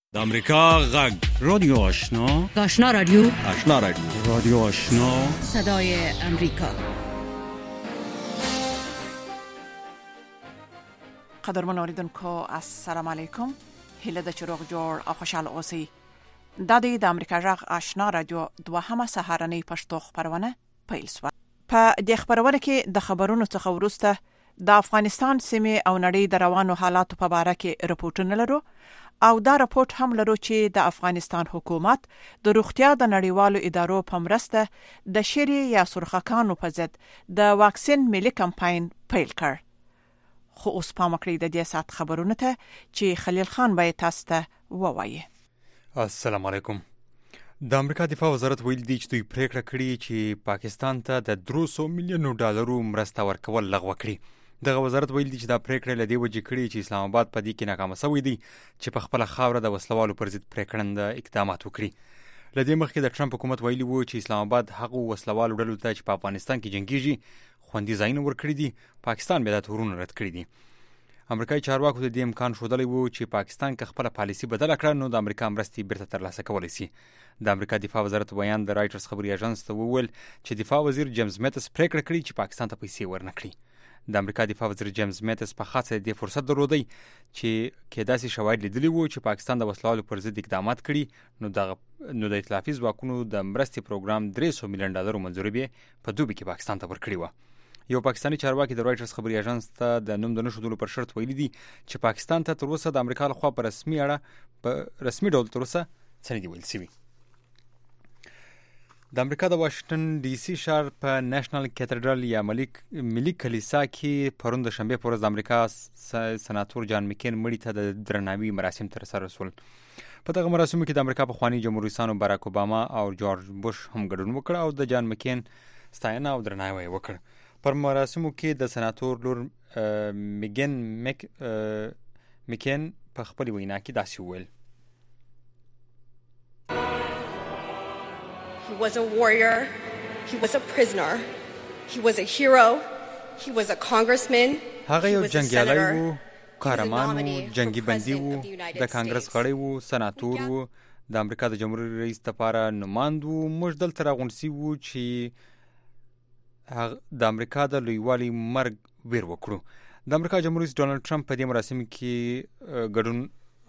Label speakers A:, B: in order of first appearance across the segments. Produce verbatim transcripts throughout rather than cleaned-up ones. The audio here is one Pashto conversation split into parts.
A: د امریکا غږ رادیو آشنا
B: آشنا رادیو
A: آشنا رادیو رادیو آشنا
B: صدای امریکا.
C: قدرمن اوریدونکو السلام علیکم. هله د چروغ جوړ او خوشاله اوسئ. د دې د امریکا غږ آشنا رادیو دوهمه سهارنۍ پښتو خبرونه پیل شوه. په دې خبرونه کې د خبرونو څخه ورسته د افغانستان سیمه او نړۍ د روانو حالاتو په اړه کې رپورټونه لرو او دا رپورټ هم لرو چې د افغانستان حکومت د روغتیا د نړیوالو ادارو په مرسته د شری یا سرخکانو په ضد د واکسین ملي کمپاین پیل کړ. خو اوس پام وکړئ د دې سات خبرونه ته چې خلیل خان باید تاسو ته ووایي.
D: السلام علیکم. د امریکا دفاع وزارت ویل دی چې دوی پریکړه کړې چې پاکستان ته د درې سوه میلیونو ډالرو مرسته ورکول لغوه کړي. دغه وزارت ویل دی چې دا پریکړه لدی وجې کړي چې اسلام آباد په دې کې ناکام شوی دی چې په خپل خاوره د وسلوالو پر ضد پریکړنده اقدامات وکړي. لدی مخکې د ټرمپ حکومت ویلی وو چې اسلام آباد هغه وسلوالو ډلو ته چې په افغانستان کې جنگيږي خوندي ځایونه ورکړي دي، پاکستان به دا تورونه رد کړی دي. امریکایي چارواکو د دې امکان ښودلی وو چې پاکستان که خپل پالیسي بدله کړه نو د امریکا مرستې بیرته ترلاسه کولی شي. د امریکا دفاع وزارت بیان د رایټرز خبري اژانس ته وویل چې دفاع وزیر جیمز میتس پریکړه کړې چې پاکستان ته پیسې ورنکړي. د امریکا دفاع وزیر جیمز میتس په خاصه د فرصت درلودی چې کېداسي شواهد لیدلی وو چې پاکستان د وسلوالو پر ضد اقدامات کړي نو د نو د ائتلافي ځواکونو د مرستې پروګرام درې سوه میلیون ډالر منځوري به په دوبي کې پاکستان ته ورکړي و. یو پاکستانی چارواکي د رایټرز خبري اژانس ته د نوم د نشودلو پر شرط ویلي دي چې پاکستان ته تر اوسه د امریکا لخوا په رسمي اړه په رسمي ډول تر اوسه څه نه دي ویل شوي. د امریکا د واشنگټن ډي سي ښار په نېشنل کیتدرال یا ملک ملي کلیسا کې پرون د شنبه په ورځ د امریکا سناتور جان مکین مړي ته د درناوي مراسم ترسره شول. په دغه مراسمو کې د امریکا پخواني جمهور رئیسانو باراک اوباما او جورج بوش هم ګډون وکړ او د جان مکین ستاینه او درناوی وکړ. پر مراسمو کې د سناتور لور میګن مک مکین په خپل وینا کې داسې وویل:
E: He was a warrior, he was a prisoner, he was a hero, he was a congressman,
D: هغه یو جنگیالی وو، قهرمان وو، جنگي بندي وو، د کانګرس غړی وو، سناتور وو، د امریکا د جمهور رئیس لپاره نماند وو. موږ دلته راغونډ وو چې د امریکا د لویوالي مرګ ویر وکړو. د امریکا جمهور رئیس ډونالد ټرمپ په دې مراسمو کې ګډون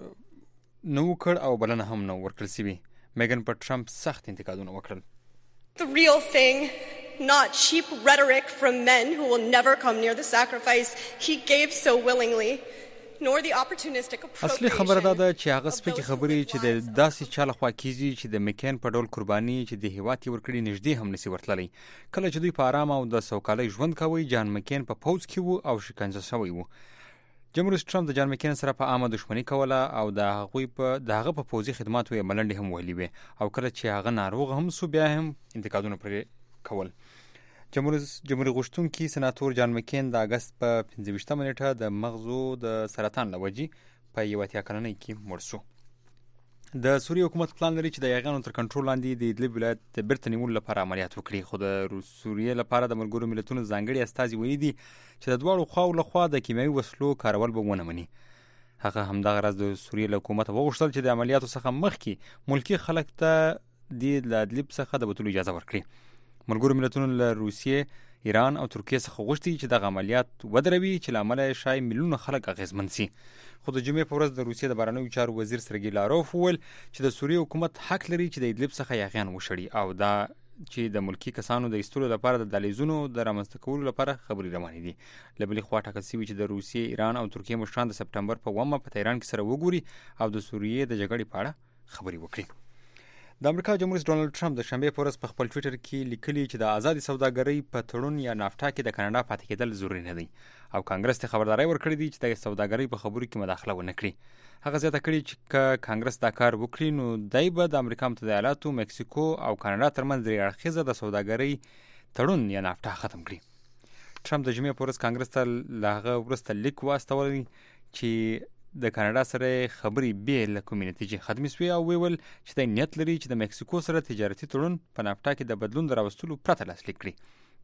D: نه وکړ او بلنه هم نه ورکړل شوې. میګن پر ټرمپ سخت انتقادونه وکړل.
E: The real thing, not cheap rhetoric from men who will never come near the sacrifice he gave so willingly, nor the opportunistic appropriation.
D: اصلي خبره دا ده چې هغه سپکې خبرې چې د داسې چا لخوا کیږي چې د مکین په ډول قرباني چې د هیواد یې ورکړي نږدې هم نشي ورتللی. کله چې دوی په آرام او د سوکالۍ ژوند کوي، جان مکین په پوځ کې وو او شکنجه شوی وو. جمهور رئیس ټرمپ د جان مکین سره په عامه دښمني کوله او د هغوی په د هغه په پوځي خدماتو یې ملنډې هم وهلې وې او کله چې هغه ناروغ هم سو بیا هم انتقادونه پرې کول. جمهور جمهوریت غوښتونکي سناتور جان مکین د اگست په پنځه ویشتمه نیټه د مغزو د سرطان له وجې په یوه اتیا کلنۍ کې مړ شو. د سوریې حکومت پلان لري چې د یاغیانو تر کنټرول لاندې د ادلب ولایت د بیرته نیولو لپاره عملیات وکړي، خو د سوریې لپاره د ملګرو ملتونو ځانګړي استازي ویلي دي چې د دواړو خواو لخوا د کیمیاوي وسلو کارول به ونه مني. هغه همدغه راز د سوریې له حکومت وغوښتل چې د عملیاتو څخه مخکې ملکي خلک ته د ادلب څخه د وتلو اجازه ورکړي. ملګرو ملتونو له روسیې، ایران او ترکیې څخه غوښتي چې دغه عملیات ودروي چې له امله یې شاید میلیونه خلک اغېزمن شي. خو د جمعې په ورځ د روسیې د بهرنیو چارو وزیر سرګی لاروف وویل چې د سوریې حکومت حق لري چې د ادلب څخه یاغیان وشړي او دا چې د ملکي کسانو د ایستلو لپاره د دهلیزونو د رامنځته کولو لپاره خبرې روانې دي. له بلې خوا ټاکل شوي چې د روسیې، ایران او ترکیې مشران د سپټمبر په اوومه په تهران کې سره وګوري او د سوریې د جګړې په اړه خبرې وکړي. د امریکا جمهور رئیس ډونالد ټرمپ د شنبه په ورځ په خپل ټویټر کې لیکلي چې د آزادې سوداګرۍ په تړون یا نافټا کې د کاناډا پاتې کېدل ضروري نه دی او کانګرس ته خبرداری ورکړې دي چې د سوداګرۍ په خبرو کې مداخله ونه کړي. هغه زیاته کړې چې که کانګرس دا کار وکړي نو دی به د امریکا متحده ایالاتو، مکسیکو او کاناډا ترمنځ درې اړخیزه د سوداګرۍ تړون یا نافټا ختم کړي. ټرمپ د جمعې په ورځ کانګرس ته له هغه وروسته لیک واستولی چې د کاناډا سره خبرې بې له کومې نتیجې ختمې شوې او ویل چې دی نیت لري چې د مکسیکو سره تجارتي تړون په نافټا کې د بدلون د راوستلو پرته لاسلیک کړي.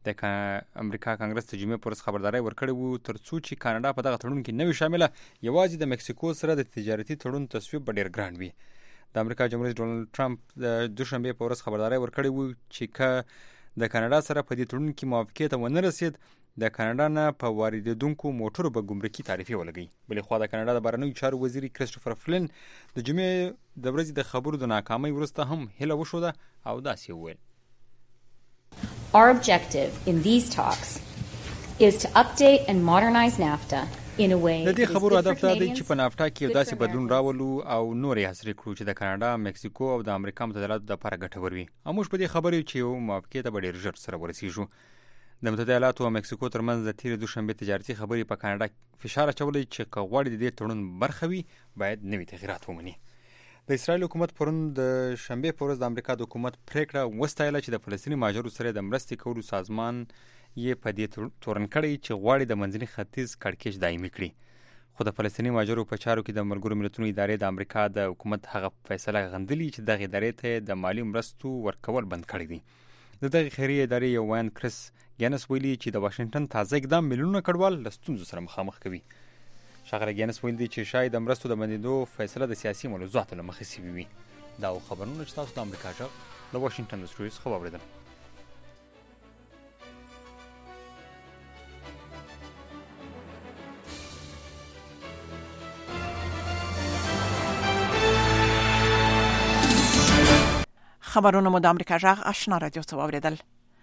D: د امریکا کانګرس ته جمعې پر ورځ خبرداري ورکړې وو ترڅو چې کاناډا په دغه تړون کې نوي شامله یوازې د مکسیکو سره د تجارتي تړون تصویب به ډېر ګران وي. د امریکا جمهور رئیس ډونالډ ټرمپ د دوشنبه په ورځ خبرداري ورکړې وو چې که د کاناډا سره په دې تړون کې موافقې ته ونه رسید د کاناډا نه په واردېدونکو موټرو به ګمرکي تعرفې ولګوي. بلې خوا د کاناډا د بهرنیو چارو وزیر کریسټوفر فلن د جمعې د ورځې د خبرو د ناکامۍ وروسته هم هیله وښوده او داسې وویل:
F: Our objective in these talks is to update and modernize NAFTA in a way
D: د دې خبرو هدف دا دی چې په نافټا کې یو داسې بدلون راولو او نورې عصري کړو چې د کاناډا، مکسیکو او د امریکا متحدینو لپاره ګټور وي. او موږ په دې خبرې چې یو موافقې ته به ډېر ژر سره ورسیږو. د متحده ایالاتو او مکسیکو ترمنځ د تیرې دوشنبې تجارتي خبرې په کاناډا فشار اچولی چې که غواړي د دې تړون برخه وي باید نوي تغیرات ومني. د اسرائیل حکومت پرون د شنبې په ورځ د امریکا د حکومت پریکړه وستایله چې د فلسطیني مهاجرو سره د مرستې کولو سازمان یې په دې تورن کړی چې غواړي د منځني ختیځ کړکېچ دایمي کړي. خو د فلسطیني مهاجرو په چارو کې د ملګرو ملتونو ادارې د امریکا د حکومت هغه فیصله غندلي چې دغه ادارې ته د مالی مرستو ورکول بند کړی دي. د دغه خیریه ادارې یو ویان کریس ګینس ویلي چې د واشنگټن تازه اقدام میلیونونه کډوال له ستونزو سره مخامخ کوي. ښاغلی ګینس ویل دي چې شاید د مرستو د بندېدو فیصله د سیاسي ملحوظاتو له مخې سوي وي. دا خبرونه چې تاسو د امریکا غږ د واشنگټن د سټوډیو څخه واورېدل.
C: خبرونه مو د امریکا غږ آشنا رادیو څخه واوریدل.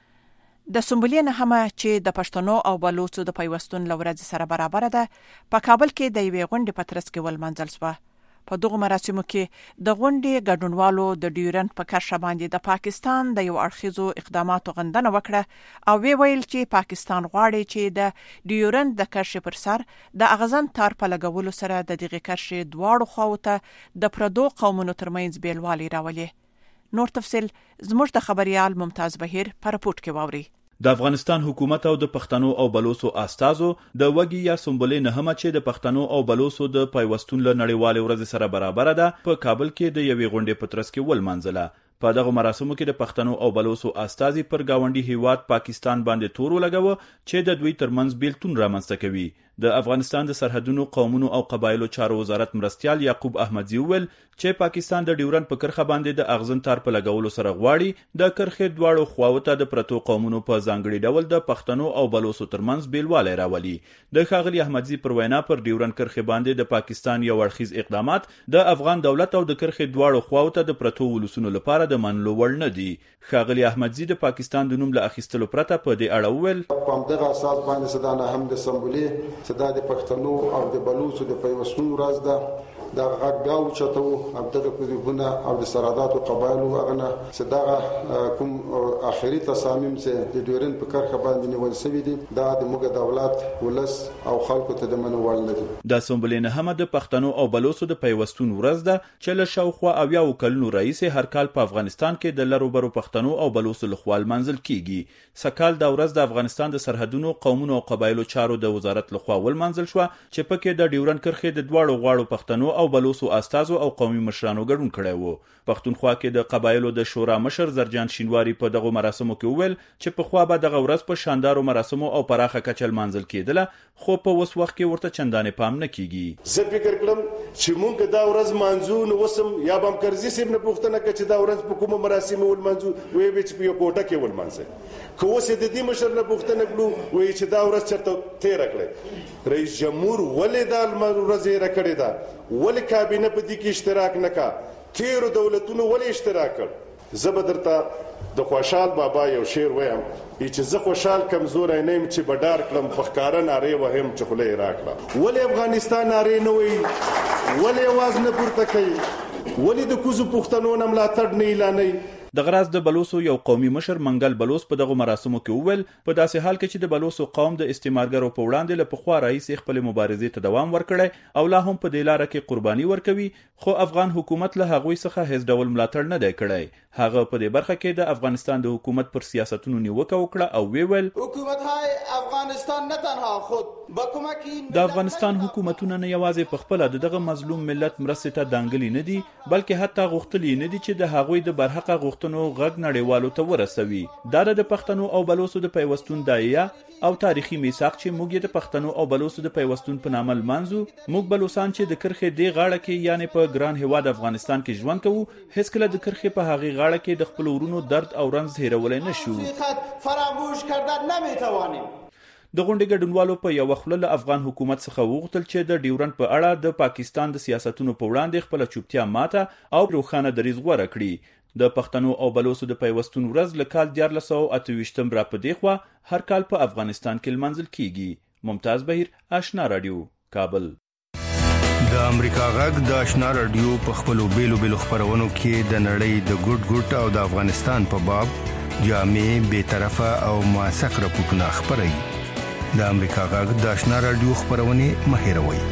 C: د سنبلې نهمه چې د پښتنو او بلوڅو د پیوستون لورځ سره برابر ده په کابل کې د یوې غونډې په ترڅ کې ولمنځل شوه. په دغه مراسمو کې د غونډې ګډونوالو د ډیورنډ په کرښه باندې د پاکستان د یو اړخیزو اقداماتو غندنه وکړه او وی ویل چې پاکستان غواړي چې د ډیورنډ د کرښې پر سر د اغزن تار په لګولو سره د دغه کرښې دواړو خواو ته د پردو قومونو ترمنځ بیلوالی راولي. نور تفصیل زموږ د خبريال ممتاز بهیر پر راپورټ کې واوري.
G: د افغانستان حکومت او د پښتنو او بلوڅو استازو د وګي یا سنبلې نهمه چې د پښتنو او بلوڅو د پیوستون له نړیوال ورځ سره برابر ده په کابل کې د یوې غونډې په ترڅ کې ولمنځله. په دغه مراسمو کې د پښتنو او بلوڅو استازي پر گاونډي هیواد پاکستان باندې تور ولګاوه چې د دوی ترمنځ بیلتون رامنځته کوي. د افغانستان د سرحدونو قومونو او قبایلو چارو وزارت مرستيال یعقوب احمدزي وویل چې پاکستان د ډیورنډ په کرښه باندې د اغزن تار په لګولو سره غواړي د کرښې دواړو خواو ته د پرتو قومونو په ځانګړي ډول د پښتنو او بلوڅو ترمنځ بیلوالی راولي. د ښاغلي احمدزي پر وینا پر ډیورنډ کرښې باندې د پاکستان یو اړخیز اقدامات د افغان دولت او د کرښې دواړو خواو ته د پرتو ولسونو لپاره د منلو وړ نه دي. ښاغلي احمدزي د پاکستان د نوم له اخیستلو پرته په دې اړه وویل
H: په دغه اساس باندې صدانه هم د سمبولې صدا د پښتنو او د بلوڅو د پیوستون ورځ ده دا غاو چتو اب دغه پدیونه او د سرادات او قبایلو هغه صداغه کوم اخري تصامیم چې د ډیورن په کرخه باندې نیول شوی دي دا د موږ دولت ولس او خلکو ته د منوال نه دي.
G: د سمبولې نهمه د پښتنو او بلوڅو د پیوستون ورځ ده چې له شاوخوا او یو کلونو رئیس هر کال په افغانستان کې د لرو برو پښتنو او بلوڅو لخوا منزل کیږي. سکال دا ورځ د افغانستان د سرحدونو قومونو او قبایلو چارو د وزارت لخوا ول منزل شو چې پکې د ډیورن کرخه د دواړو غواړو پښتنو او بلوڅو استازو او قومي مشرانو ګډون کړی وو. پښتونخوا کې د قبایلو د شورا مشر زرجان شینواری په دغه مراسمو کې وویل چې په خوا به دغه ورځ په شاندارو مراسمو او پراخه کچل منزل کېدله خو په وس وخت کې ورته چندانې پام نه کیږي.
I: زه فکر کوم چې مونږ دا ورځ منځو نو وسم یا بم کرزي سیم نه پوښتنه کوي چې دا ورځ په کومه مراسمو ول منځو وې به چې په یو کوټه کې ول منځه خو وسه د دې مشر نه پوښتنه کړو وې چې دا ورځ چرته تیر کړل رئیس جمهور ولې دا ورځ یې راکړې ده ولې کابینه په دې کې اشتراک نکا تیر دولتونو ولې اشتراک کړ. زه به درته د خوشحال بابا یو شعر وایم چې زه خوشحال کمزور نه يم چې بډار کلم فخکارن اره وهم چې خله راکړه ولې افغانستان اره نه وي ولې आवाज نه پورته کوي ولې د کوزو پښتنو نه ملاتړ نه اعلانوي.
G: د غراز د بلوڅو یو قومي مشر منګل بلوڅ په دغه مراسمو کې وویل په داسې حال کې چې د بلوڅو قوم د استعمارګرو په وړاندې له پخوا راهیسې خپل مبارزې ته دوام ورکړی او لا هم په دې لاره کې قرباني ورکوي خو افغان حکومت له هغوی څخه هیڅ ډول ملاتړ نه دی کړی. هغه په دې برخه کې د افغانستان د حکومت پر سیاستونو نیوکه وکړه او ویل
J: حکومت های افغانستان نه تنها خود با کمکی
G: د افغانستان حکومتونه نه یوازې په خپل دغه مظلوم ملت مرستې ته دانګلي نه دي بلکې حتی غوښتلي نه دي چې د هغوی د برحق پښتنو غږ نړیوالو ته ورسوي. دا د پښتنو او بلوڅو د پیوستون دایره او تاریخي میثاق چې موږ د پښتنو او بلوڅو د پیوستون په نامه لمانځو. موږ بلوڅان چې د کرخې دی غاړه کې یعنی په ګران هیواد افغانستان کې ژوند کوو هیڅ کله د کرخې په هغه غاړه کې د خپل ورونو درد او رنځ هیرولای نشو.
J: فراموش کردن نمیتوانیم.
G: د غونډې ګډونوالو په یو خپل له افغان حکومت څخه وغوښتل چې د ډیورنډ په اړه د پاکستان د سیاستونو په وړاندې خپل چوپتیا ماته او روښانه دریځ غوره کړي. د پښتنو او بلوڅو د پیوستون ورځ له کال دیارلس سوه اته ویشتم را په دی خوا هر کال په افغانستان کې لمانځل کیږي. ممتاز بهیر، آشنا رادیو، کابل.
K: د امریکا غږ د آشنا رادیو په خپلو بیلو بیلو خپرونو کې د نړۍ د ګډ ګډ او د افغانستان په باب جامع، بے طرفه او موثق راپورټونه خپروي. د امریکا غږ د آشنا رادیو خپرونې مه هېروئ.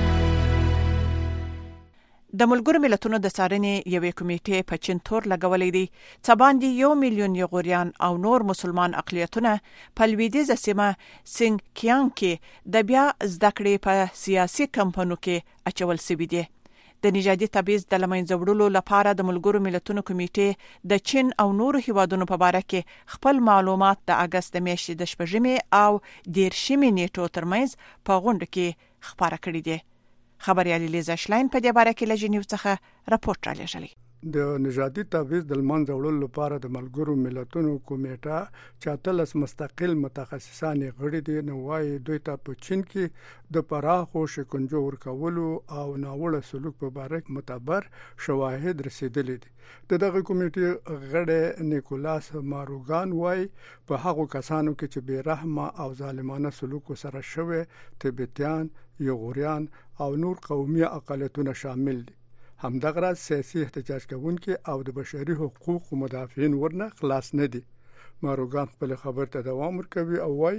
C: د ملګرو ملتونو د څارنې یوې کمیټې په چین تور لګولې دي چې باندې یو میلیون یغوریان او نور مسلمان اقلیتونه په لویدیځه سیمه سینګکیانګ کې د بیا زده کړې په سیاسي کمپاینونو کې اچول شوي دي. د نژادي تبعیض د له منځه وړلو لپاره د ملګرو ملتونو کمیټې د چین او نورو هیوادونو په باره کې خپل معلومات د اګست د میاشتې د شپږمې او دیرشمې نیټو ترمنځ په غونډه کې خپاره کړي دي. خبريالي لیزا شلاین په دې باره کې له جنیو څخه راپورټ را لېږلی.
L: د نژادي تبعیض د منځه وړلو لپاره د ملګرو ملتونو کمیټه چې اتلس مستقل متخصصان غړي دي نو وايي دوی ته په چین کې د پراخو شکنجو ورکولو او ناوړه سلوک په اړه معتبر شواهد رسیدلي دي. د دغه کمیټې غړی نیکولاس ماروګان وايي په هغو کسانو کې چې بې رحمه او ظالمانه سلوک سره شوی تبتیان، یغوریان او نور قومي اقلیتونه شامل دي. همدغه راز سیاسي احتجاج کوونکي او د بشري حقوقو مدافعین ورنه خلاص نه دي. ماروګان خپل خبر ته دوام ورکوي او وايي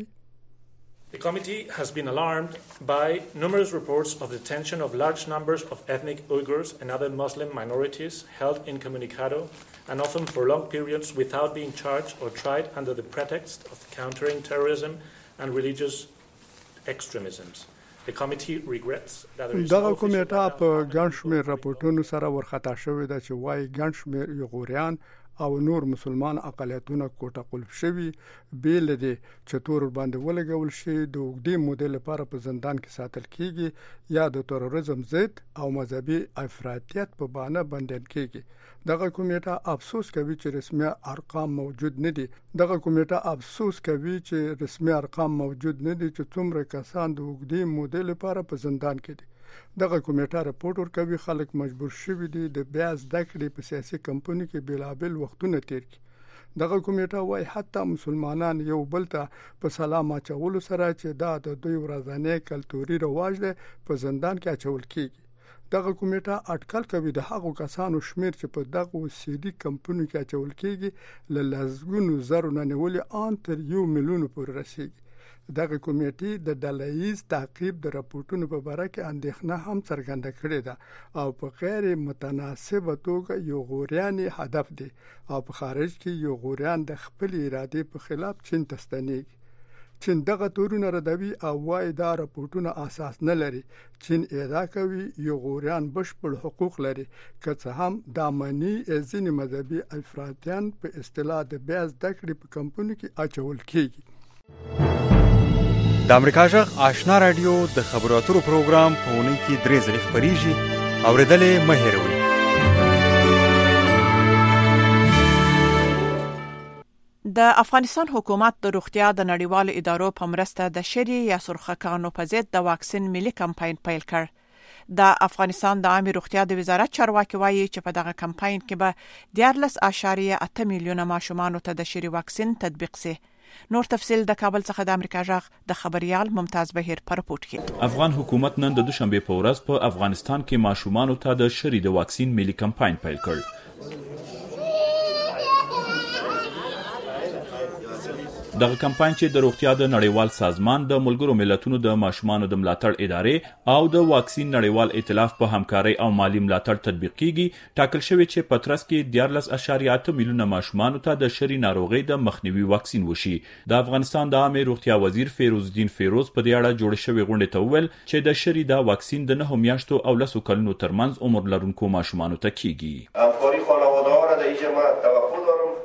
M: The committee has been alarmed by numerous reports of the detention of large numbers of ethnic Uyghurs and other Muslim minorities held incommunicado and often for long periods without being charged or tried under the pretext of countering terrorism and religious extremisms. The committee regrets that there is
L: دغه کمیټه په ګڼ شمېر راپورټونو سره ورخطا شوې ده چې وايي ګڼ شمېر یغوریان او نور مسلمان اقلیتونه کوټه قلف شوي بیل دي چې تور باندې ولګول شي د وګړي مودې لپاره په زندان کې ساتل کیږي یا د تروریزم ضد او مذهبي افراطیت په بانه بندل کیږي. دغه کمیټه افسوس کوي چې رسمي ارقام موجود نه دي. دغه کمیټه افسوس کوي چې رسمي ارقام موجود نه دي چې څومره کسان د وګړي مودې لپاره په زندان کې دي. دغه کمیټه راپورټ ورکوي خلک مجبور شوي دي د بیا زده کړې په سیاسي کمپاین کې بېلابېل وختونه تیر کړي. دغه کمیټه وايي حتی مسلمانان یو بل ته په سلام اچولو سره چې دا د دوی ورځنی کلتوري رواج دی په زندان کې اچول کیږي. دغه کمیټه اټکل کوي د هغو کسانو شمیر چې په دغه سیاسي کمپاینونو کې اچول کیږي له لسګونو زرو نه نیولې ان تر یو میلیون پورې رسیږي. دغه کمیټې د ډله‌ییز تعقیب د راپورټونو په اړه کې اندېښنه هم څرګنده کړې ده او په غیر متناسبه توګه یغوریان هدف دي او په خارج کې یغوریان د خپل ارادې په خلاف چین ته ستنېږي. چین دغه تورونه ردوي او وايي دا راپورټونه اساس نه لري. چین ادعا کوي یغوریان بشپړ حقوق لري که څه هم د امني ځینې مذهبي افراطیان په اصطلاح د بیا زده کړې په کمپاینونو کې اچول کیږي.
D: د امریکا غږ آشنا رادیو د خبرو اترو پروګرام په اونۍ کې درې ځلې خپریږي. اورېدلې مه هېروئ.
C: د افغانستان حکومت د روغتیا د نړیوالو ادارو په مرسته د شری یا سرخکانو په ضد د واکسین ملي کمپاین پیل کړ. د افغانستان د عامه روغتیا د وزارت چارواکي وایي چې په دغه کمپاین کې به دیارلس اعشاریه اته میلیونه ماشومان ته د شری واکسین تطبیق شي. نور تفصیل د کابل څخه د امریکا غږ د خبريال ممتاز بهیر پر راپورټ کې.
G: افغان حکومت نن د دوشنبه په ورځ په افغانستان کې ماشومان ته د شری د واکسین ملي کمپاین پیل کړ. دغه کمپاین چې د روغتیا د نړیوال سازمان د ملګرو ملتونو د ماشومانو د ملاتړ ادارې او د واکسین نړیوال ائتلاف په همکارۍ او مالی ملاتړ تطبیق کیږي، ټاکل شوی چې په ترڅ کې دیارلس اعشاریه اته میلیونه ماشومان ته د شری ناروغي د مخنیوي واکسین وشي. د افغانستان د عامه روغتیا وزیر فیروز الدین فیروز په دې اړه جوړ شوی غونډه ته وویل چې د شری د واکسین د نه میاشتو او لسو کلونو ترمنځ عمر لرونکو ماشومان ته کیږي.
N: همکاری خانواده ها را در این جمع توقع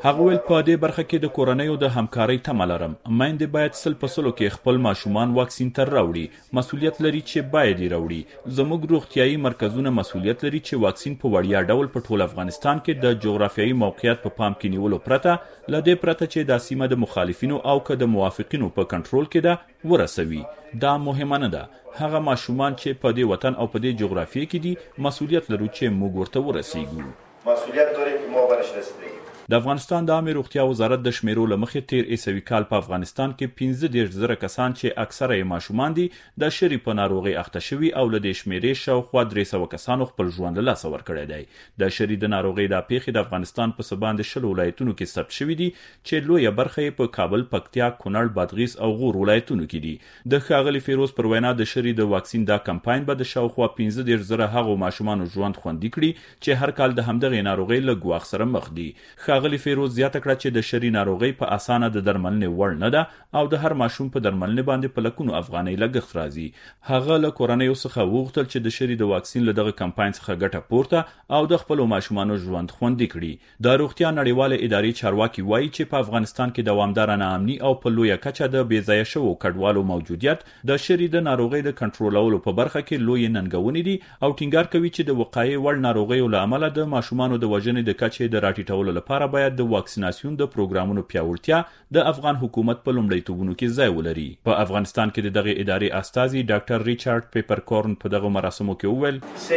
G: هغه ول په دې برخه کې د کورنیو د همکارۍ تمه لرم. میندې باید سل په سلو کې خپل ماشومان واکسین تر راوړي. مسؤلیت لري چې باید یې راوړي. زموږ روغتیايي مرکزونه مسؤلیت لري چې واکسین په وړیا ډول په ټول افغانستان کې د جغرافیایي موقعیت په پام کې نیولو پرته لدې پرته چې د سیمه د مخالفینو او که د موافقینو په کنټرول کې ده ورسوي. دا مهمه نه ده. هغه ماشومان چې په دې وطن او په دې جغرافیه کې دي مسؤلیت لرو چې موږ ورته ورسیږو.
I: مسؤلیت لري چې موږ ورش رسیږو.
G: د افغانستان د عامه روغتیا وزارت د شمیرو لمخې تیر عیسوي کال په افغانستان کې پنځه دېرش زره کسان چې اکثره یې ماشومان دي د شری په ناروغي اخته شوي او له دې شمیرې شاوخوا درې سوه کسانو خپل ژوند له لاسه ورکړی دی. د شری د ناروغي د پیښې د افغانستان په څه باندې شل ولایتونو کې ثبت شوي دي چې لویه برخه یې په کابل، پکتیا، کونړ، بادغیس او غور ولایتونو کې دي. د ښاغلي فیروز پر وینا د شری د واکسین دا کمپاین به د شاوخوا پنځه دېرش زره هغو ماشومانو ژوند خوندي کړي چې هر کال د همدغې ناروغۍ له ګواښ سره مخ دي. ښاغلي فیروز زیاته کړه چې د شری ناروغي په اسانه د درملنې وړ نه ده او د هر ماشوم په درملنې باندې په لکونو افغانۍ لګښت راځي. هغه له کورنیو څخه وغوښتل چې د شری د واکسین له دغه کمپاین څخه ګټه پورته او د خپلو ماشومانو ژوند خوندي کړي. د روغتیا نړیواله ادارې چارواکي وایي چې په افغانستان کې دوامداره ناامني او په لویه کچه د بې ځایه شوو کډوالو موجودیت د شری د ناروغۍ د کنټرولولو په برخه کې لوی ننګونې دي او ټینګار کوي چې د وقایې وړ ناروغیو له امله د ماشومانو د وژنې د کچې د راټیټولو لپاره باید د واکسیناسیون د پروګرامونو پیاوړتیا د افغان حکومت په لومړیتوبونو کې ځای ولري. په افغانستان کې د دغه ادارې استازي ډاکټر ریچارډ پیپرکورن په دغه مراسمو کې وویل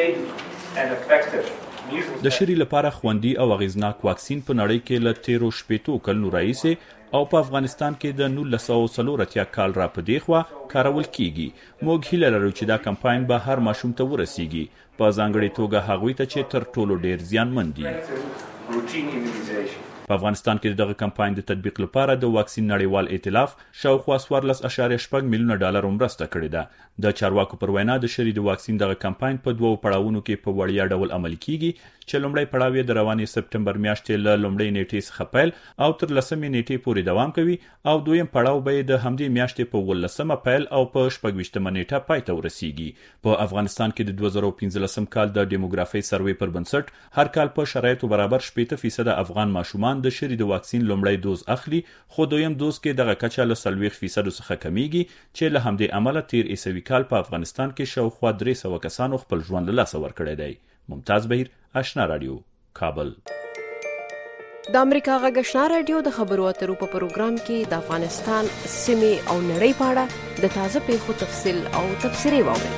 G: د شری لپاره خوندي او اغیزناک واکسین په نړۍ کې له تیرو شپېتو کلونو راهیسې او په افغانستان کې د نولس سوه څلور اتیا کال را په دې خوا کارول کیږي. موږ هیله لرو چې دا کمپاین به هر ماشوم ته ورسیږي، په ځانګړې توګه هغوی ته چې تر ټولو ډیر زیانمن دي. په افغانستان کې دغه کمپاین د تطبیق لپاره د واکسین نړیوال ائتلاف شاوخوا څوارلس اعشاریه شپږ میلیونه ډالر مرسته کړې ده. د چارواکو پر وینا د شری د واکسین دغه کمپاین په دوو پړاوونو کې په وړیا ډول عملي کیږي چې لومړی پړاو یې د روانې سپټمبر میاشتې له لومړۍ نیټې څخه پیل او تر لسمې نیټې پورې دوام کوي او دویم پړاو به د همدې میاشتې په ولسمه پیل او په شپږ ویشتمه نیټه پای ته ورسیږي. په افغانستان کې د دوه زره پنځلسم کال د دیموګرافۍ سروې پر بنسټ هر کال په شرایطو برابر شپېته فیصد افغان ماشومان د شری د واکسین لومړی دوز اخلي، خو دویم دوز کې دغه کچه له څلوېښت فیصد څخه کمیږي چې له همدې امله تیر عیسوي کال په افغانستان کې شاوخوا درې سوه کسانو خپل ژوند له لاسه ورکړی دی. ممتاز بهیر، آشنا رادیو، کابل.
N: د امریکا غږ آشنا رادیو د خبرو اترو په پروګرام کې د افغانستان سیمې او نړۍ په اړه د تازه پیښو تفصیل او تبصرې واورئ.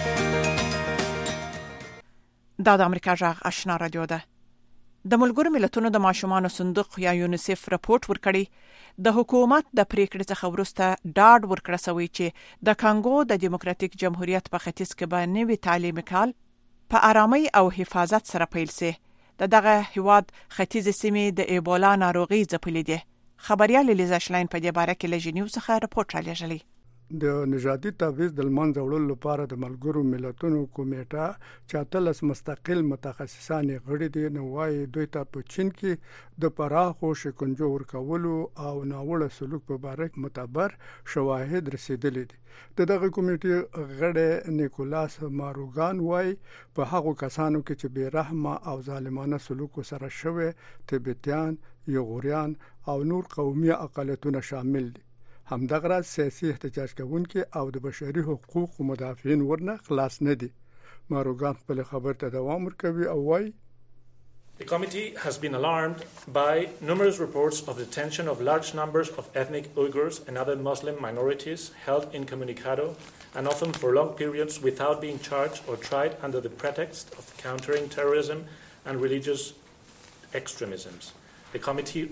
C: دا د امریکا غږ آشنا رادیو ده. د ملګرو ملتونو د ماشومانو صندوق یا یونیسف راپورټ ورکړی د حکومت د پریکړې څخه وروسته ډاډ ورکړی شوی چې د کانګو د دیموکراتیک جمهوریت په ختیځ کې به نوی تعلیمي کال په آرامۍ او حفاظت سره پیل شي. د دغه هیواد ختیځې سیمې د ایبولا ناروغي ځپلې دي. خبريال لیزا شلاین په دې باره کې له ژنیو څخه راپورټ را لېږلی.
L: د نژادي تعویض د منځه وړلو لپاره د ملګرو ملتونو کمیټه چې اتلس مستقل متخصصان غړي دي نو وايي دوی ته په چین کې د پراخو شکنجو ورکولو او ناوړه سلوک په اړه معتبر شواهد رسیدلي دي. د دغه کمیټې غړي نیکولاس ماروګان وايي په هغو کسانو کې چې بې رحمه او ظالمانه سلوک سره شوی تبتیان، یغوریان او نور قومي اقلیتونه شامل دي. همدغه راز سیاسي احتجاج کوونکي او د بشري حقوقو مدافعین ورنه خلاص نه دي. ماروګان خپل خبر ته دوام ورکوي او وايي
M: The committee has been alarmed by numerous reports of the detention of large numbers of ethnic Uyghurs and other Muslim minorities held incommunicado and often for long periods without being charged or tried under the pretext of countering terrorism and religious extremisms.
L: دغه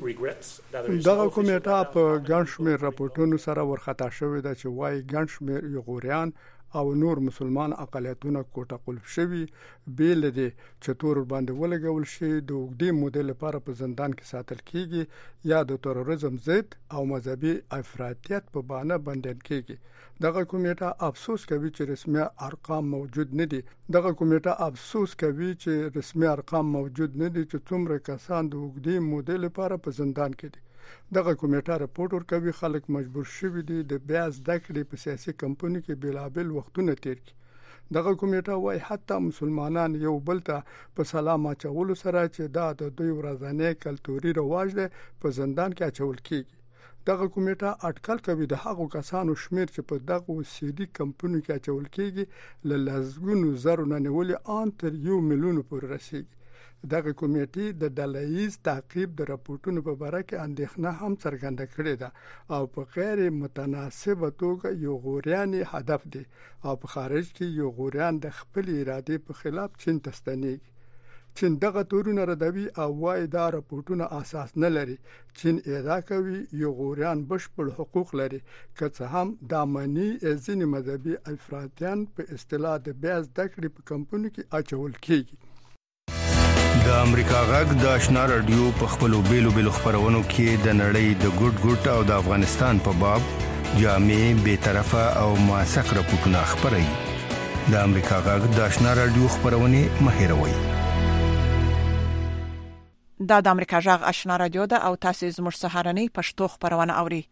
L: کمیټه په ګڼ شمېر راپورټونو سره ورخطا شوې ده چې وايي ګڼ شمېر یغوریان او نور مسلمان اقلیتونه کوټه قلف شوي بیل دي چې تور باندې ولګول شي د اوږدې مودې لپاره په زندان کې ساتل کیږي یا د تروریزم ضد او مذهبي افراطیت په بهانه بندیان کیږي. دغه کمیټه افسوس کوي چې رسمي ارقام موجود نه دي. دغه کمیټه افسوس کوي چې رسمي ارقام موجود نه دي چې څومره کسان د اوږدې مودې لپاره په زندان کې دي. دغه کمیټه راپورټ ورکوي خلک مجبور شوي دي د بیا زده کړې په سیاسي کمپونی کې بلابل وختونه تیر کړي. دغه کمیټه وايي حتی مسلمانان یو بل ته په سلام اچولو سره چې دا د دوی ورځنی کلتوري رواج دی په زندان کې اچول کیږي. دغه کمیټه اټکل کوي د هغو کسانو شمیر چې په دغه سیدي کمپنیو کې اچول کیږي له لسګونو زرو نه نیولې ان تر یو میلیون پورې رسیږي. دغه کمیټې د ډلهییز تعقیب د راپورټونو په باره کې اندېښنه هم څرګنده کړې ده او په غیر متناسبه توګه یو غوریان هدف دی او په خارج کې یو غوریان د خپل ارادې په خلاف چین ته ستنېږي. چین دغه تورونه ردوي او وايي دا راپورټونه اساس نه لري. چین ادعا کوي یو غوریان بشپړ حقوق لري که څه هم د امني ځینې مذهبي افراطیان په اصطلاح د بیا زده کړې په کمپنیو کې اچول کیږي.
K: د امریکا غږ د آشنا رادیو په خپلو بیلو بیلو خبرونو کې د نړۍ د ګډ ګډ او د افغانستان په باب جامع بے طرفه او موثق راپورټونه خبري. د امریکا غږ د آشنا رادیو خبرونه مهیروي.
C: دا د امریکا غږ آشنا رادیو ده او تاسو زموږ سهارنی پښتو خبرونه اوري.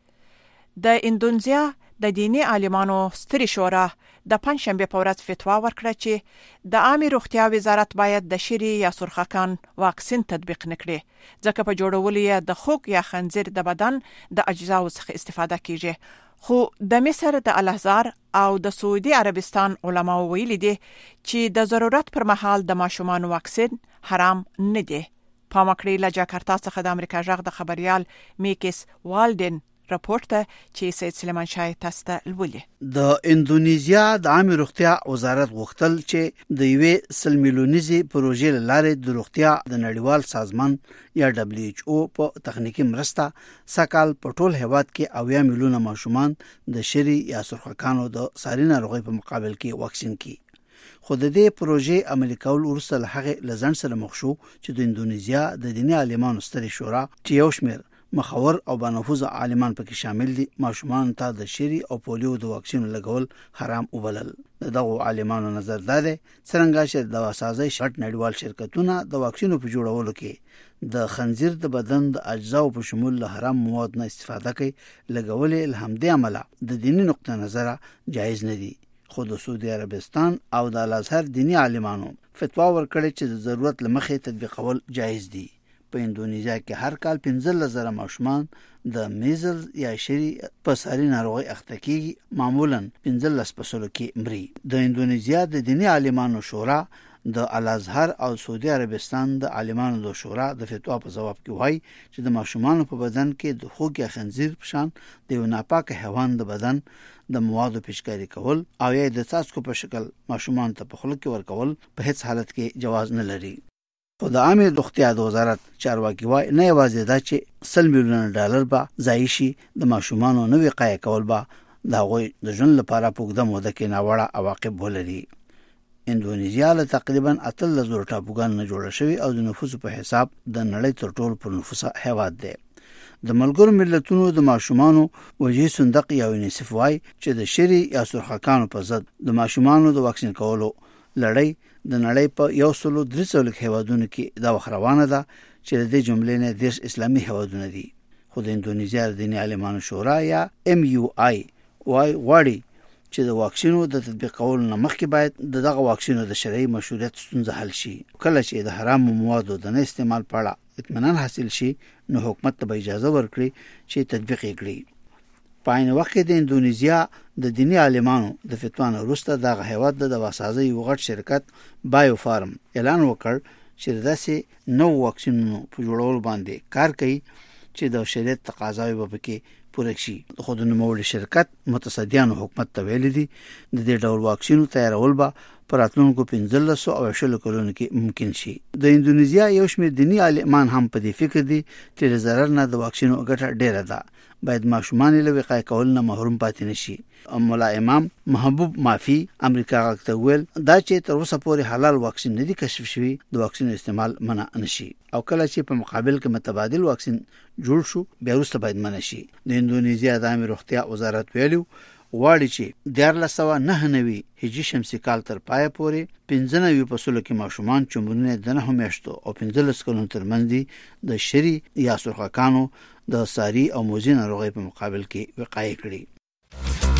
C: د اندونیزیا د دینی عالمانو ستړي شورا د پنځشنبه په ورځ فتوا ورکړه چې د عامه روغتیا وزارت باید د شری یا سرخکان واکسین تطبیق نکړي ځکه په جوړولو یې د خوک یا خنزیر د بدن د اجزاو څخه استفاده کیږي. خو د مصر د الازهر او د سعودي عربستان علما ویلي دي چې د ضرورت پر مهال د ماشومان واکسین حرام نه دي. پامکړی له جاکارتا څخه د امریکا غږ د خبريال میکس والډن راپورټ ته چې سید سلیمان شاه تاسو ته لولي.
O: د اندونیزیا د عامه روغتیا وزارت غوښتل چې د یوې سل میلیونیزي پروژې لارې د روغتیا د نړیوال سازمان یا دبليو ایچ او په تخنیکی مرسته سکهال په ټول هیواد کې اویا میلیونه ماشومان د شری یا سرخکانو د ساري ناروغۍ په مقابل کې واکسین کړي. خو د دې پروژې عملي کول وروسته له هغې لزن سره مخ شو چې د اندونیزیا د دیني عالمانو ستړي شورا چې یو شمېر مخور او بانفوذ عالمان پکې شامل دي ماشومان ته د شری او پولیو د واکسین لګول حرام وبلل. دغه عالمانو نظر داده څنګه چې د وسازۍ شرط نړیوال شرکتونه د واکسینو په جوړولو کې د خنزیر د بدن د اجزاو په شمول له حرام مواد نه استفاده کوي لګولې الحمدي عمله د دینی نقطه نظر جایز نه دي. خو د سعودي عربستان او د الازهر دینی عالمانو فتوا ورکړي چې د ضرورت لمخې تطبیقول جایز دي. په اندونیزیا کې هر کال پنځه زره ماشومان د میزلز یا شری په ساري ناروغي اخته کیږي معمولا پنځه فاصله کې مري. د اندونیزیا د دینی عالمانو شورا د الازهر او سعودي عربستان د عالمانو د شورا د فتوا په جواب کې وایي چې د ماشومان په بدن کې د خوګ یا خنزیر په شان د یو ناپاک حیوان د بدن د موادو پیشکاری کول او یا د څاڅکو په شکل ماشومان ته په خوله کې ورکول په هیڅ حالت کې جواز نه لري. خو د عامه روغتیا د وزارت چارواکي وایي نه یوازې دا چې سل میلیون ډالر به ضایع شي د ماشومانو نوې وقایه کول به د هغوی د ژوند لپاره په اوږده موده کې ناوړه عواقب ولري. اندونیزیا له تقریبا اتلس زره ټاپوګانو نه جوړه شوې او د نفوسو په حساب د نړۍ تر ټولو پر نفوسه هیواد دی. د ملګرو ملتونو د ماشومانو وجهي صندوق یا یونیسف وایي چې د شری یا سرخکانو په ضد د ماشومانو د واکسین کولو لړۍ د نړۍ په یو سلو درې سوه هیوادونو کې دا وخروانه ده چې د دې جملې نه دیرش اسلامي هیوادونه دي. خو د اندونیزیا د دیني عالمانو شورا یا ام یو آی وای غواړي چې د واکسینو د تطبیق کولو نه مخکې باید دغه واکسینو د شرعي مشروعیت ستونزه حل شي. کله چې د حرام موادو د نه استعمال په اړه اطمینان حاصل شي نو حکومت ته اجازه ورکړي چې تطبیق یې کړي. په عین وخت کې د اندونیزیا د دینی عالمانو د فتوا وروسته دغه هیواد د وسازۍ یو غټ شرکت بایو فارم اعلان وکړ چې داسې نو واکسینونو په جوړولو باندې کار کوي چې د شریعت تقاضاوي به پکې پوره شي. خو د نوموړي شرکت متصدیانو حکومت ته ویلي دي د دې ډول واکسینو تیارول به په راتلونکو پنځلس او شلو کلونو کې ممکن شي. د اندونیزیا یو شمېر دینی عالمان هم په دې فکر دي چې د ضرر نه د واکسینو ګټه ډیره ده. باید ماشومان له وقایې کول نه محروم پاتې نشي. مولا امام محبوب مافي امریکا غاکته ویل دا چې تر اوسه پورې حلال واکسین نه دي کشف شوی د واکسین استعمال منع نشي او کله چې په مقابل کې متبادل واکسین جوړ شو بیا وروسته باید منع شي. د اندونیزیا د عامه روغتیا وزارت ویلو غواړي چې دیارلس سوه نهه نوي هجري شمسي کال تر پایه پورې پنځه نوي فصلو کې ماشومان چې عمرونه د نهو میاشتو او پنځلس کلونو ترمنځ دي د شری یا سرخکانو د ساري او موزي ناروغۍ په مقابل کې وقایه کړي.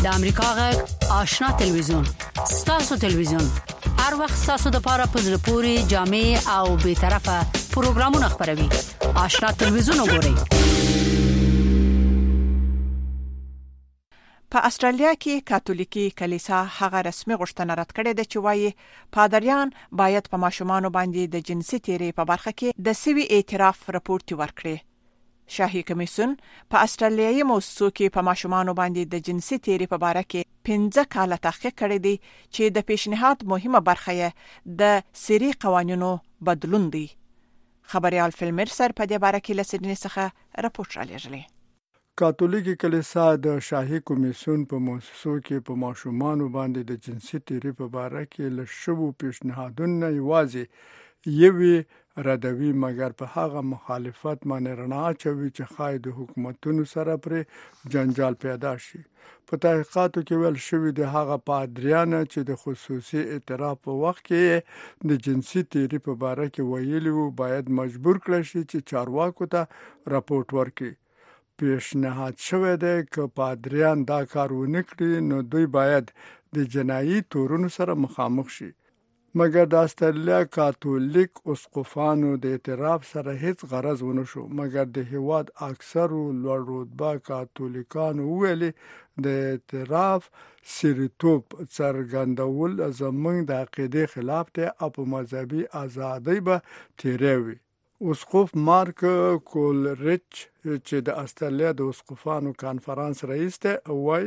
B: د امریکا غږ آشنا ټلویزیون ستاسو ټلویزیون هر وخت ستاسو د لپاره په زړه پورې جامع او به طرفه پروګرامونه خبروي. آشنا ټلویزیون وګورئ.
C: په استرالیا کې کاتولیکي کلیسا هغه رسمي غوښتنه رد کړې ده چې وایي پادریان باید په ماشومان باندې د جنسي تیری په برخه کې د سوي اعتراف راپورټ ورکړي. شاهي کمیسیون په استرالیایي موسسو کې په ماشومان باندې د جنسي تیری په اړه کې پنځه کاله تحقیق کړی دی چې د پیشنهاد مهمه برخه یې د سری قوانینو بدلون دی. خبريال فیلمر سر په دې اړه کې لسیدنی څخه راپورټ را لېږلی.
L: کاتولیکي کلیسا د شاهي کمیسیون په موسسو کې په ماشومان باندې د جنسي تیری په اړه کې لشبو پیشنهادونه یوازې یوي ردوي، مګر په هغه مخالفت باندې رڼا اچوي چې خای د حکومتونو سره پر جنجال پیدا شي. په تحقیقاتو کې ویل شوی د هغه پادریان چې د خصوصي اعتراف په وخت کې د جنسي تیری په اړه کې ویلي وو باید مجبور کړي شي چې چارواکو ته راپورټ ورکړي. پیشنهاد شوی دی که پادریان دا کار ونه کړي نو دوی باید د جنایي تورونو سره مخامخ شي. مګر د استرالیا کاتولیک اسقفانو د اعتراف سره هیڅ غرض ونه شو، مګر د هیواد اکثرو لوړ رتبه کاتولیکانو ویلي د اعتراف سریتوب څرګندول زموږ د عقیدې خلاف دی او په مذهبي ازادۍ به تیروي. اسقف مارک کولریچ چې د استرالیا د اسقفانو کانفرنس رئیس دی وایي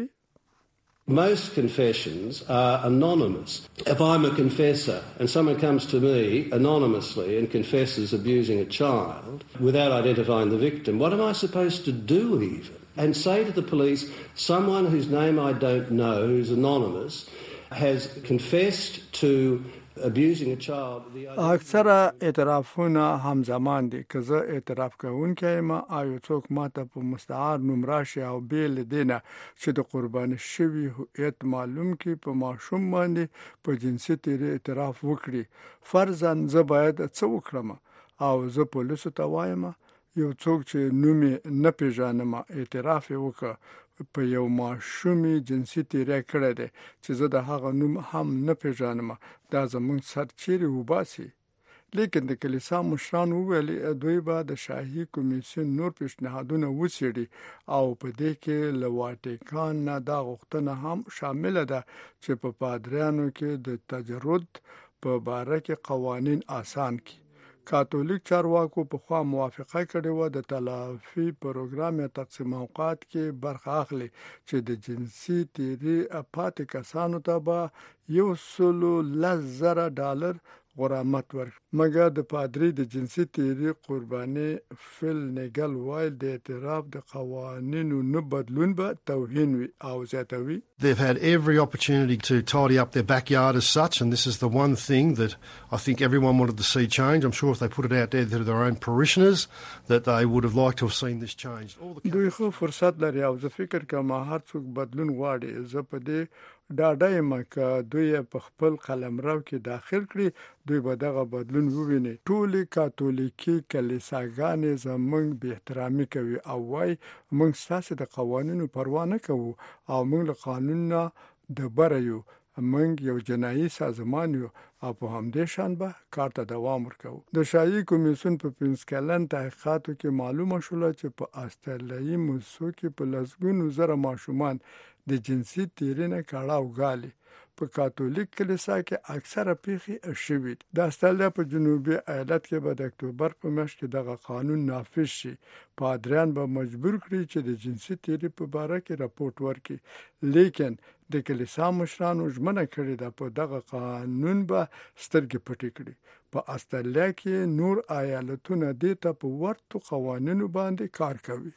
P: most confessions are anonymous. If I'm a confessor and someone comes to me anonymously and confesses abusing a child without identifying the victim, what am I supposed to do even? And say to the police, someone whose name I don't know, who's anonymous, has confessed to abusing a child.
L: اکثر اعترافونه همزمان دي. که زه اعتراف کوونکی ما آیو څوک ماته په مستعار نوم راشي او بیل دینه چې د قرباني شوی هویت معلوم کی په ماشوم باندې په جنسي تیری اعتراف وکړي، فرضاً زه باید څه وکړم او زه پولیسو ته وایم یو څوک چې نوم نه پیژنم اعتراف وکړ په یو ماشومي جنسي تیری کړی دی چې زه د هغه نوم هم نه پیژنم، دا زموږ سر چیرې وباسي. لیکن د کلیسا مشران وویل دوی به د شاهي کمیسیون نور پیشنهادونه وڅېړي او په دې کې له واټیکان نه دا غوښتنه هم شامل ده چې په پادریانو کې د تجرد په باره کې قوانین آسان کړي. کاتولیک چارواکو په خوا موافقه کړې و د تلافي پروګرام یا تقسیم اوقات کې برخه اخلي چې د جنسي تیری پاتې کسانو ته به یو سلو لس زره ډالر غرامت ورکړي. مګر د پادری د جنسي تیری قرباني فل نیګل وایل د اعتراف د قوانینو نه بدلون به توهین وي او زیاتوي.
Q: They've had every opportunity to tidy up their backyard as such, and this is the one thing that I think everyone wanted to see change. I'm sure if they put it out there to their own parishioners that they would have liked to have seen this changed.
L: دوی خو فرصت لري او زه فکر کوم هر څوک بدلون غواړي. زه په دې ډاډه یم که دوی په خپل قلمرو کې داخل کړي دوی به دغه بدلون وویني. ټولې کاتولیکي کلیساګانې زموږ به احترامي کوي او وای موږ ستاسو د قوانینو پروا نه کوو او موږ له قانون نه د بره یو، موږ یو جنایي سازمان یو او په همدې شان به کار ته دوام ورکوو. د شاهي کمیسیون په پنځه کلن تحقیقاتو کې معلومه شوله چې په استرالیایي موسسو کې په لسګونو زره ماشومان د جنسي تیری نه کړهو غالي. په کاتولیک کلیسا کې اکثره پیښې شوي. د استرالیا په جنوبي ایالت کې به د اکتوبر په میاشت کې دغه قانون نافذ شي. پادریان به مجبور کړي چې د جنسي تیری په اړه کې راپورټ ورکړي. لیکن د کلیسا مشرانو ژمنه کړې ده په دغه قانون به سترګې پټې کړي. په استرالیا کې نور ایالتونه دې ته په ورته قوانینو باندې کار کوي.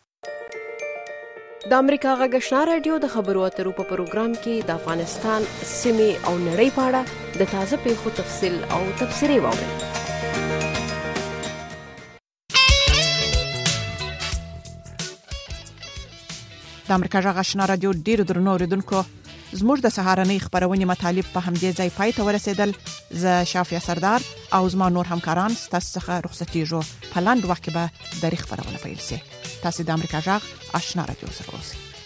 N: د امریکا غږ آشنا رادیو د خبرو اترو په پروګرام کې د افغانستان سیمې او نړۍ په اړه د تازه پیښو تفصیل او تبصرې واورئ.
C: د امریکا غږ آشنا رادیو ډیرو درنو اوریدونکو زموږ د سهارنۍ خبرونه مطالب په همدې ځای پای ته ورسېدل. زه شافیا سردار او زما نور همکاران ستاسو څخه رخصتېږو. په لاندې وخت کې به د خبرونه پیل شي. تاسو د امریکا غږ آشنا رادیو سره اوسئ.